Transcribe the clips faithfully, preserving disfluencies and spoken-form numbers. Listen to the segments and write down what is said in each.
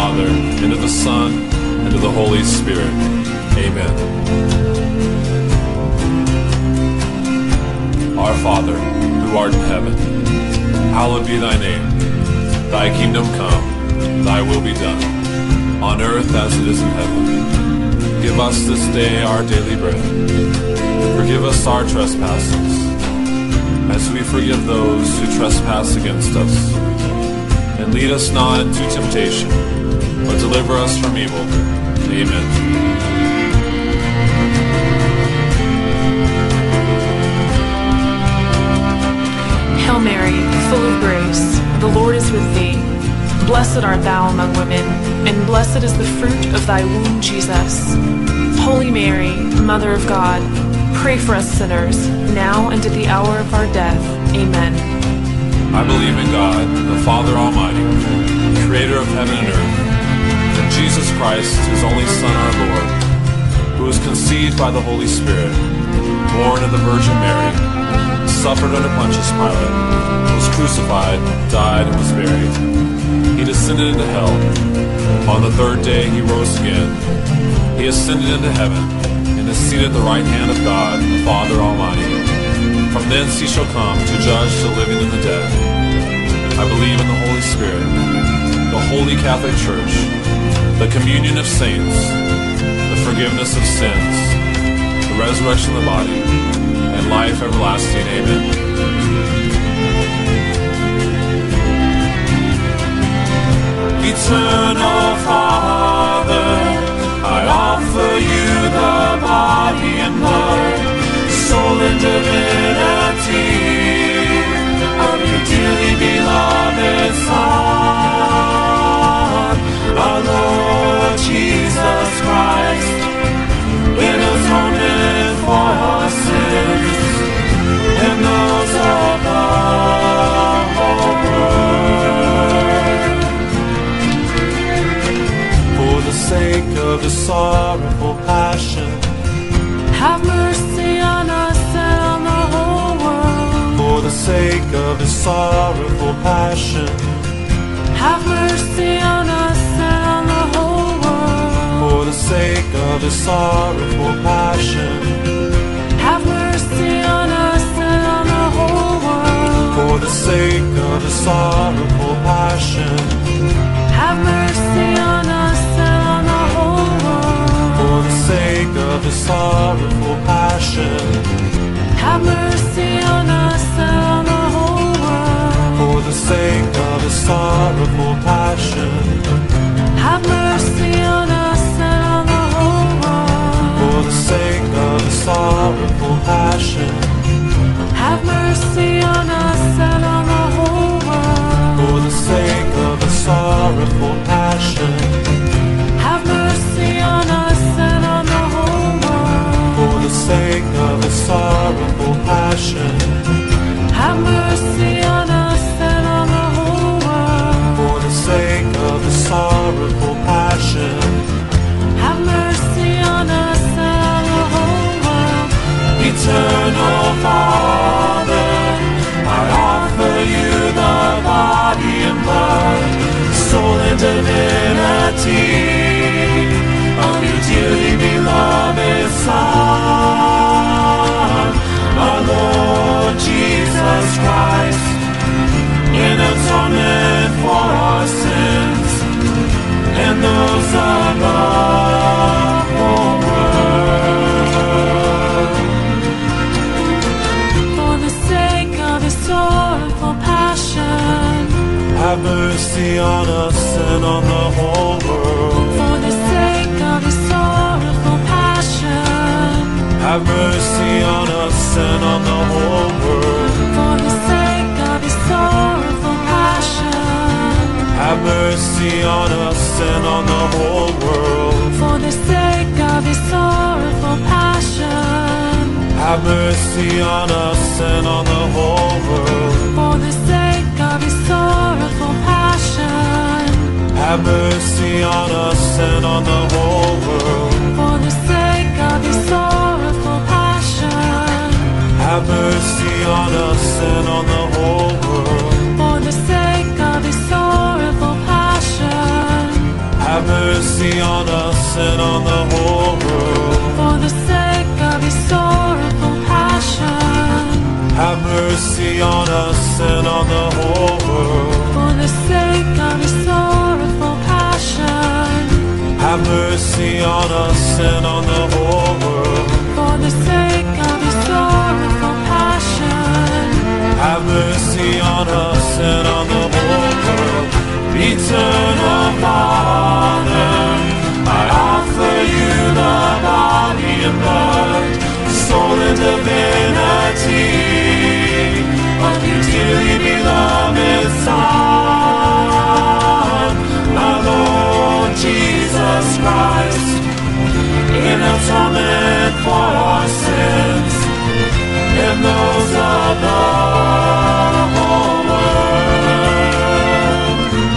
Father, and of the Son, and of the Holy Spirit. Amen. Our Father, who art in heaven, hallowed be thy name. Thy kingdom come, thy will be done, on earth as it is in heaven. Give us this day our daily bread. Forgive us our trespasses, as we forgive those who trespass against us. And lead us not into temptation, but deliver us from evil. Amen. Hail Mary, full of grace, the Lord is with thee. Blessed art thou among women, and blessed is the fruit of thy womb, Jesus. Holy Mary, Mother of God, pray for us sinners, now and at the hour of our death. Amen. I believe in God, the Father Almighty, creator of heaven and earth, and Jesus Christ, his only Son, our Lord, who was conceived by the Holy Spirit, born of the Virgin Mary, suffered under Pontius Pilate, was crucified, died, and was buried. He descended into hell. On the third day he rose again. He ascended into heaven, and is seated at the right hand of God, the Father Almighty. From thence he shall come to judge the living and the dead. I believe in the Holy Spirit, the Holy Catholic Church, the communion of saints, the forgiveness of sins, the resurrection of the body, and life everlasting. Amen. Eternal Father, I offer you the body and blood, soul and divinity of your dearly beloved Son, our Lord Jesus Christ, in atonement for our sins and those of the whole world. For the sake of the sorrowful passion, Have mercy on us and on the whole world. for the sake of his sorrowful passion, Have mercy on us and on the whole world. for the sake of his sorrowful passion, Have mercy on us and on the whole world. for the sake of his sorrowful passion, Have mercy on us and on the whole world. for the sake of his sorrowful passion, Have mercy on us and on the whole world. for the sake of his sorrowful passion, Have mercy on us and on the whole world. for the sake of his sorrowful passion, Have mercy on us and on the whole world. for the sake of his sorrowful passion, Have mercy on us and on the whole world. for the sake of his sorrowful passion, Have mercy on us and on the whole world. for the sake of his sorrowful passion, Have mercy on us and on the whole world. Eternal Father, I offer you the body and blood, soul and divinity of your dearly beloved Son, our Lord Jesus Christ, in atonement for our sins and those of the whole world. For the sake of his sorrowful passion, Have mercy on us and on the whole world. for the sake of his sorrowful passion, Have mercy on us and on the whole world. for the sake of his sorrowful passion, Have mercy on us and on the whole world. for the sake of his sorrowful passion, Have mercy on us and on the whole world. for the sake of his sorrowful passion, Have mercy on us and on the whole world. for the sake of his sorrowful passion, Have mercy on us and on the whole world. for the sake of his sorrowful passion, mercy on us and on the whole world. For the sake of his sorrowful passion. Have mercy on us and on the whole world. For the sake of his sorrowful passion. Have mercy on us and on the whole world. For the sake of his sorrowful passion. Have mercy on us and on the whole world. Eternal Father, I offer you the body and blood, soul and divinity of your dearly beloved Son, my Lord Jesus Christ, in atonement for our sins and those of the whole world.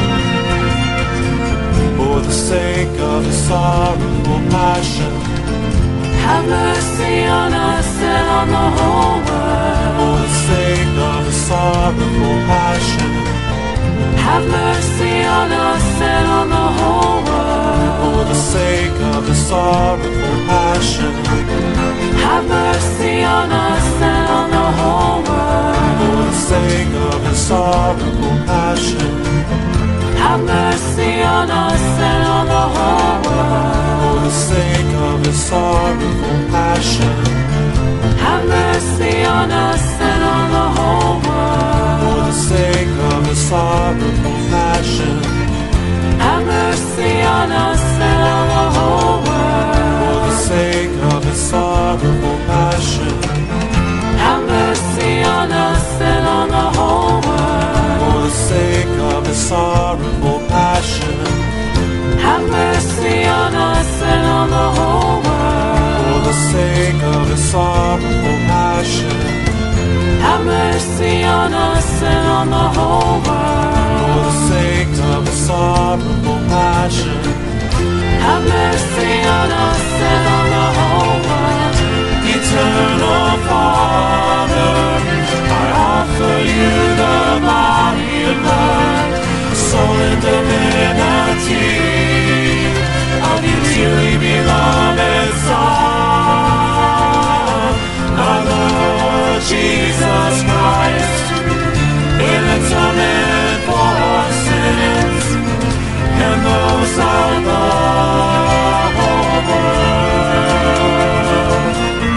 For the sake of his sorrowful passion, have mercy on us and on the whole world. for the sake of his sorrowful passion, have mercy on us and on the whole world. for the sake of his sorrowful passion, have mercy on us and on the whole world. for the sake of his sorrowful passion, have mercy on us and on the whole world. for the sake of his sorrowful passion, have mercy on us and on the whole world. for the sake of his sorrowful passion, have mercy on us and on the whole world. for the sake of his sorrowful passion, have mercy on us and on the whole world. for the sake of his sorrowful passion, have mercy on us and on the whole world. for the sake of his sorrowful passion, have mercy on us and on the whole world. for the sake of his sorrowful passion, have mercy on us and on the whole world. Eternal Father, I offer you the body and blood, soul and divinity of your dearly beloved Son, our Lord Jesus Christ, in atonement for our sins and those of the whole world.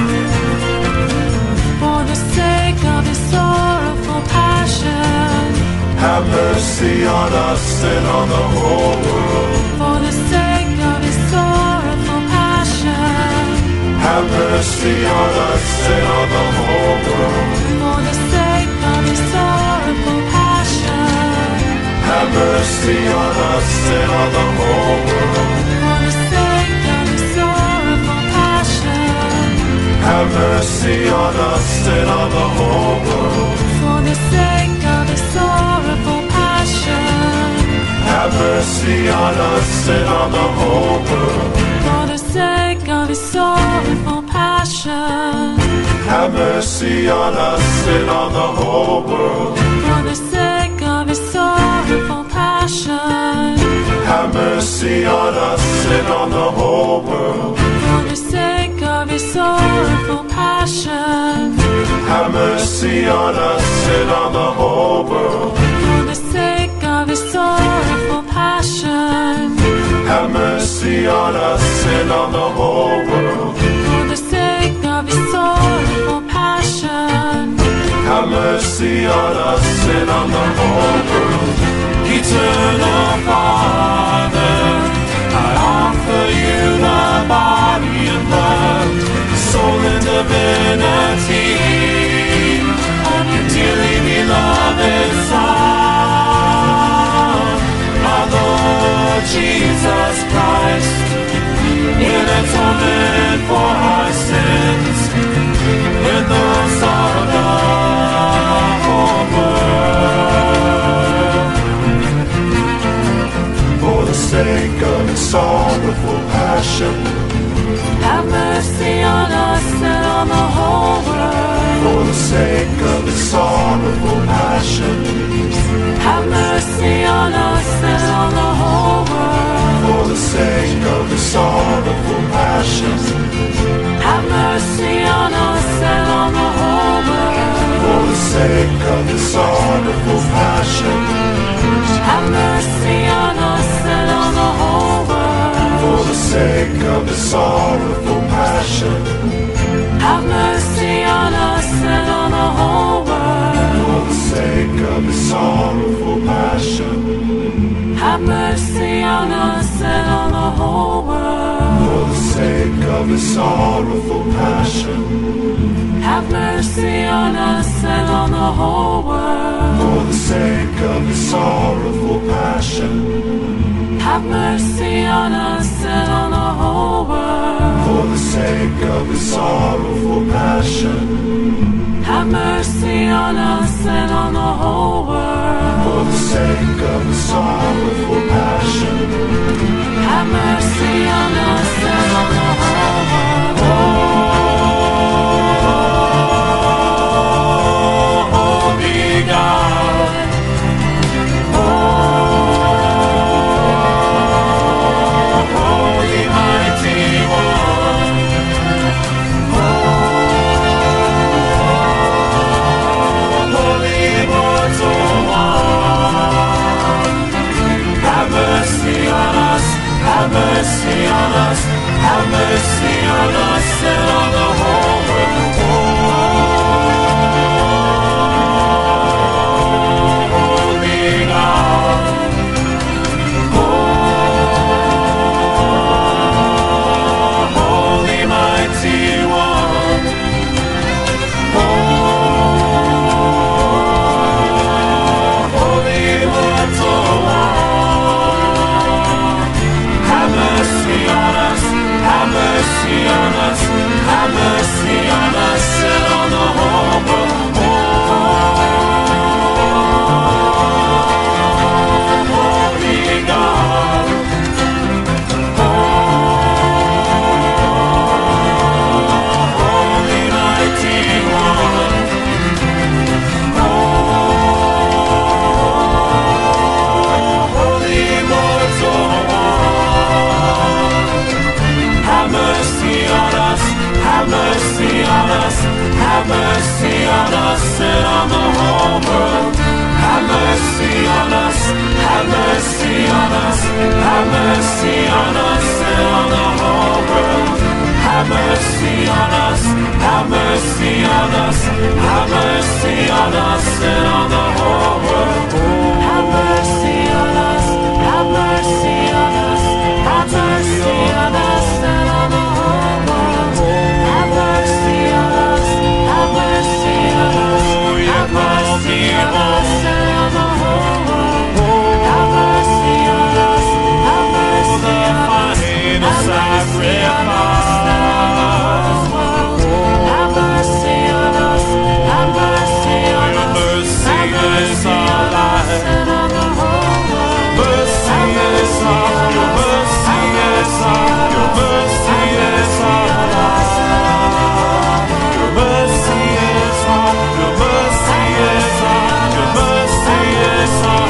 For the sake of his sorrowful passion. Have mercy on us and on the whole world. For the sake of his sorrowful passion. Have mercy on us and on the whole world. For the sake of his sorrowful passion. Have mercy on us and on the whole world. For the sake of his sorrowful passion. Have mercy on us and on the whole world. For the sake of his sorrowful passion. Have mercy on us and on the whole world. For the sake of his sorrowful passion. Have mercy on us and on the whole world. For the sake of his sorrowful passion. Have mercy on us and on the whole world. For the sake of his sorrowful passion. Have mercy on us and on the whole world. For the sake of his sorrowful passion. Have mercy on us and on the whole world. For the sake of his sorrowful passion. Have mercy on us and on the whole world. Eternal Father, I offer you the body and blood, soul and divinity of your dearly beloved Son, our Lord Jesus Christ, in atonement for our sins and those of the whole world. sake of the sorrowful passion. Have mercy on us and on the whole world. For the sake of the sorrowful passion. Have mercy on us and on the whole world. For the sake of the sorrowful passion. Have mercy on us and on the whole world. For the sake of the sorrowful passion. Have mercy on us and on the whole world. For the sake of the sorrowful passion. Have mercy on us and on the whole world. For the sake of the sorrowful passion. Have mercy on us and on the whole world. For the sake of the sorrowful passion. Have mercy on us and on the whole world. Oh, holy God. Oh, holy mighty one. Oh, holy immortal one. Have mercy on us. Have mercy on us, have mercy on us and on the whole world. Oh, holy God. Oh, holy mighty one. Oh, holy immortal one. Have mercy on us, have mercy on us, have mercy on us and on the whole world. Oh, holy God. Oh, holy mighty one. Oh, holy immortal one. Have mercy on us, have mercy on us, have mercy on us and on the whole world. Have mercy on us, have mercy on us, have mercy on us and on the whole world. Have mercy on us, have mercy on us, have mercy on us and on the whole world. Have mercy on us, have mercy on us, have mercy on us and on the whole world. Have mercy on us, have mercy on us, have mercy on us and on the whole world. Have mercy on us, have mercy on us, have mercy on us and on the whole world. Have mercy on us, have mercy on us, have mercy on us and on the whole world. Mercy is all, your mercy is all, your mercy is all. Your mercy is all, your mercy is all, your mercy is all.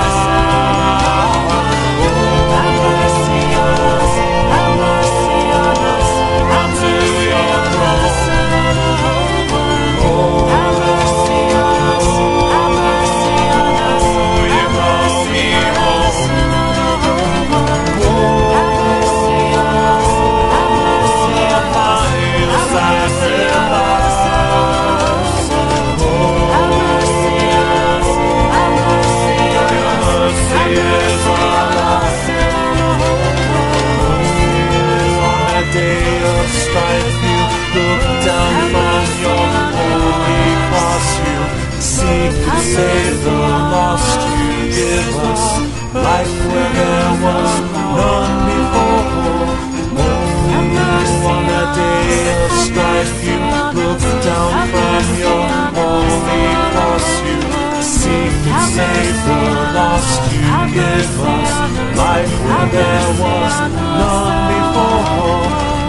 Have mercy on us, have mercy on us, have mercy on us and on the whole world. Have mercy on us, have mercy on us, have mercy on us and on the whole world. Have mercy on us, have mercy on us, have mercy on us and on the whole world. Have mercy on us, have mercy on us, have mercy on us and on the whole world. On that day of strife, you look down from your holy cross. You seek to save the lost. You give us life where there was none before. Oh, on that day of strife, you look down from your holy cross. You seek to save the lost. You give us life where there was none before.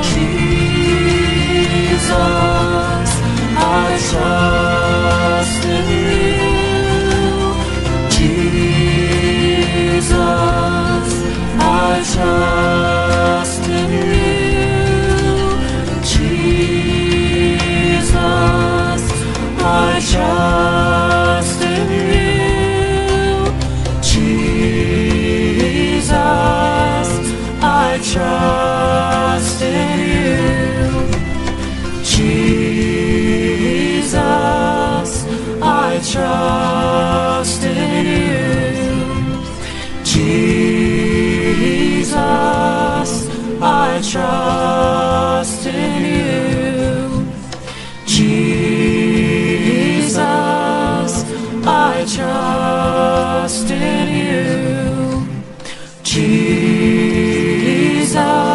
Jesus, I trust in you. Jesus, I trust in you. Jesus, I trust. trust in you. Jesus, I trust in you. Jesus,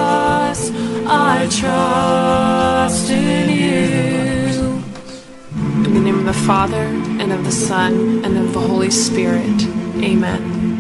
I trust in you. In the name of the Father, and of the Son, and of the Holy Spirit. Amen.